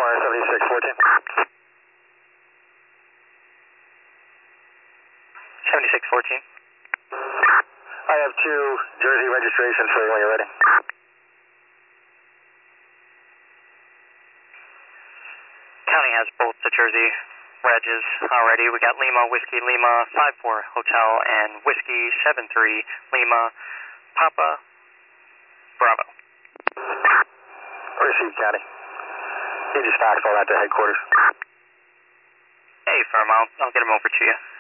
Lima 7614. 7614. I have two Jersey registrations for you when you're ready. County has both the Jersey regs already. We got Lima, Whiskey, Lima, 54 Hotel, and Whiskey, 73 Lima, Papa, Bravo. Received, County. You just fax all that to headquarters. Hey, firm, I'll get them over to you.